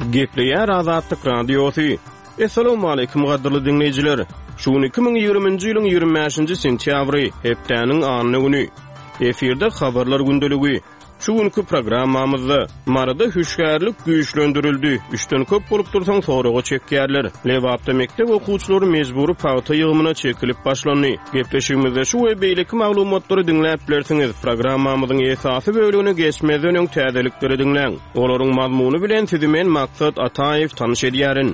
Gepleýär Azatlyk radiosu. Assalamu alaykum gaderly dinleýijiler. Şu 2020-nji ýylyň 25-nji sentýabry, hepdeniň anyny güni. Eferde habarlar gündeligi. Şu günkü programmamyzda marada hüşgärlik güýçlendirildi. Üçden köp bolup dursaň soragy çekýärler. Lewapda mektep okuwçylary mejbury paýta ýygymyna çekilip başlandy. Gepleşigimizde şu we beýleki maglumatlary dinläp bilersiňiz. Programmamyzyň esasy bölügine geçmeden öň täzelikleri dinläň. Olaryň mazmuny bilen sizi men Maksat Ataýew tanyş edýärin.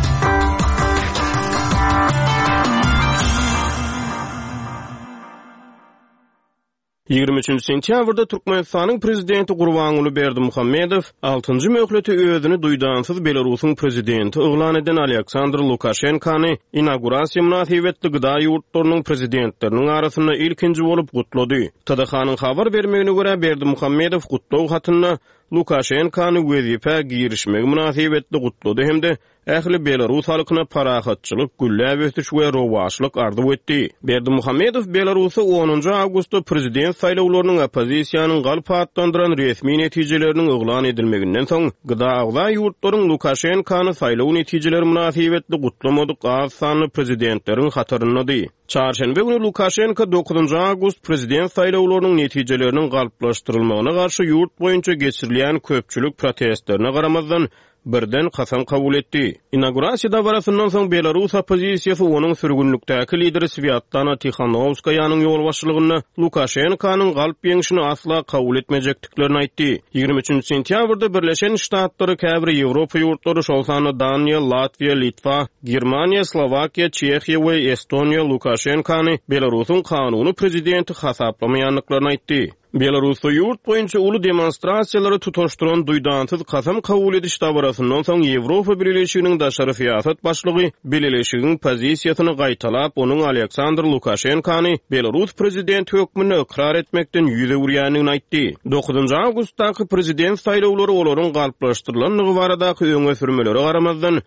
23 sentýabrda Türkmenistanyň prezidenti Gurbanuly Berdimuhammedow 6-njy möhleti özüni duýdansyz Belarusyň prezidenti oglan eden Aleksandr Lukashenkany inaugurasiýa münasibetli gyda ýurtlarynyň prezidentleriniň arasynda ilkinji bolup gutlady. TDH-nyň habar bermegine görä Berdimuhammedow gutlaw hatyna Lukashenkany wezife girişmegi münasibetli gutlady hemde ähli Belarus halkyna parahatçylyk, güllä ötüş we rowaşlyk ardy etdi. Berdimuhammedow Belarusy 10 awgustda prezident saýlawlarynyň opozisiýanyň galp atlandyran resmi netijeleriniň oglan edilmeginden soň gyda agza ýurtlaryň Lukashenkany saýlaw netijeleri münasibetli gutlamadyk az sanly prezidentleriň hatarynady. Çarşembe günü Lukashenko 9 awgust prezident saýlawlarynyň netijeleriniň galplaşdyrylmagyna garşy ýurt boýunça geçirilýän köpçülük protestlerine garamazdan birden kasam kabul etdi. İnaugurasiýa barasyndan soň Belarus opozisiýasy onuň sürgünlükdäki lideri Sviatlana Tikhanovskaýanyň ýol başçylygyna Lukashenkanyň galp ýeňişini asla kabul etmejekdiklerini aýtdy. 23 sentýabrda Birleşen Ştatlar käbir Ýewropa ýurtlary şolsany Daniýa, Latwiýa, Litwa, Germaniýa, Slowakiýa, Çekiýa we Estoniýa Lukashenkany Belarusyň kanuny prezidenti hasaplamaýanlyklaryny aýtdy. Belarusda ýurt boýunça uly demonstrasiýalary tutaşdyran duýdansyz kasam kabul ediş dabarasyndan soň Ýewropa Birleşiginiň daşary siýasat başlygy beleleşigiň pozisiýasyny gaýtalap, onuň Aleksandr Lukashenkany Belarus prezidenti hökmüne ikrar etmekden ýüze urýanlygyny aýtdy. 9 awgustdaky prezident saýlawlary olaryň galplaşdyrylanlygy baradaky öňe sürmeleri garamazdan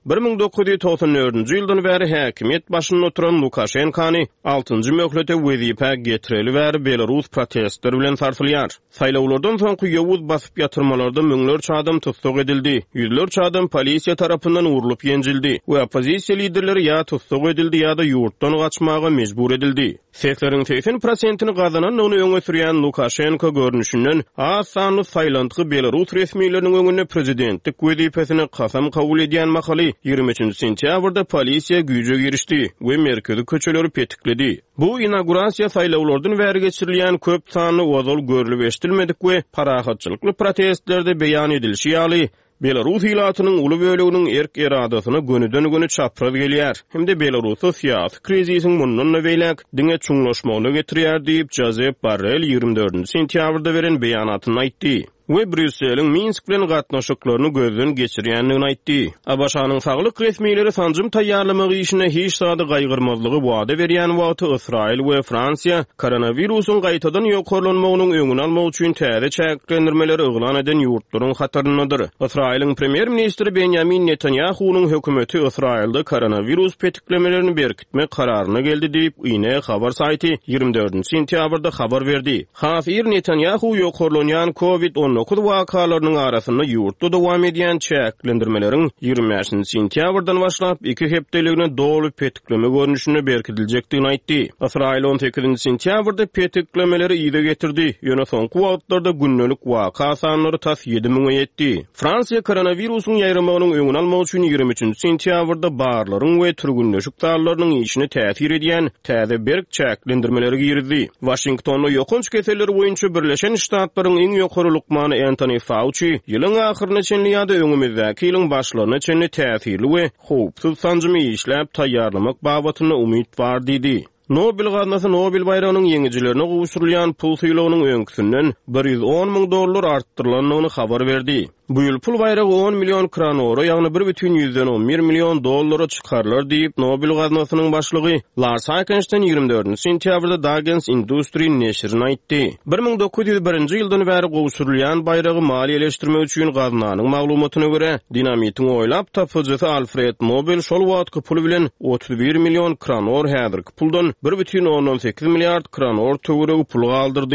1994-nji ýyldan bäri häkimet başynda oturan Lukashenkany 6-njy möhlete wezife getireli bäri Belarus protestleri bilen saýlawlardan soňky ýowuz basyp ýatyrmalarda müňlerçe adam tutsak edildi. Ýüzlerçe adam polisiýa tarapyndan urulyp ýenjildi we opozisiýa liderleri ýa tutsak edildi ýa-da ýurtdan gaçmaga mejbur edildi. Sesleriň 80%-ni gazanan ony öňe sürýän Lukashenko görnüşinden az sanly saýlandygy Belarus resmiýetleriniň öňünde prezidentlik wezifesini kasam kabul edýän mahaly 23 sentýabrda polisiýa güýje girişdi we merkezi köçeleri petikledi. Bu inaugurasiýa saýlawlardan bäri geçirilýän köp sanly wazal görülüp eşdilmedik we parahatçylykly protestlerde beýan edilşi ýaly Belarus hilatynyň uly bölегiniň erk eradasyna gönüden-göne çapraz gelýär. Hemde Belarusy siýasy krizisiň mundan beýlek diňe çuňlaşmagyna getirýär diýip Josep Borrell 24 sentýabrda beren beýanatyny aýtdy. We Brüsseliň Minsk bilen gatnaşyklaryny gözden geçirýänligini aýtdy. Abaşanyň saglyk resmiýetleri sanjym taýýarlamagy işine hiç sada gaýgyrmazlygy wada berýän wagty Israil we Fransiýa koronawirusyň gaýtadan ýokarlanmagynyň öňüni almak üçin täze çäklendirmeleri oglan eden ýurtlaryň hataryndadyr. Israiliň premier ministri Benjamin Netanyahu'nyň hökümeti Israilde koronawirus petiklemelerini berkitmek kararyna geldi diýip ine habar saýty 24 sentýabrda habar berdi. Hafir Netanyahu ýokarlanýan COVID-19 wakalarynyň arasynda ýurtda dowam edýän çäklendirmeleriň 25 sentýabrdan başlap 2 hepdeligine dolu petikleme görnüşine berkidiljekdigini aýtdy. Israil 18 sentýabrda petiklemeleri ýyda getirdi. Ýöne soňky wagtlarda günnelik waka sanlary tas 7000-e ýetdi. Fransiýa koronawirusyň ýaýramagynyň öňüni almak üçin 23 sentýabrda barlaryň we türgünleşik dallarynyň işine täsir edýän täze berk çäklendirmeleri girdi. Washingtonda ýokunç keseleri boýunça Birleşen Ştatlaryň iň ýokarylykmany Anthony Fauci ýylyň ahyryna çenli ýa-da öňümizdäki ýylyň başlaryna çenli täsirli we howpsuz sanjymy işläp taýýarlamak babatyna umyt bar diýdi. Nobel gaznasy Nobel bayramynyň ýeňijilerine gowuşdurulýan pul syýlawynyň öňküsinden $110,000 artdyrylanlygyny habar berdi. Bu ýyl pul bayragi 10 million kronora, ýagny $1,11 million çykarlar diýip Nobel gaznasynyň başlygy Lars Heikenstein 24 sentýabrda Dagens Industry neşrine aýtdy. 1901-nji ýyldan bäri gowuşdurulýan bayragi maliýeleşdirmek üçin gaznanyň maglumatyna görä, dinamitiň oýlap tapyjysy Alfred Nobel şol wagtky pul bilen 31 million kronor häzirki puldan $1,18 milliard kronor töweregi pul galdyrdy.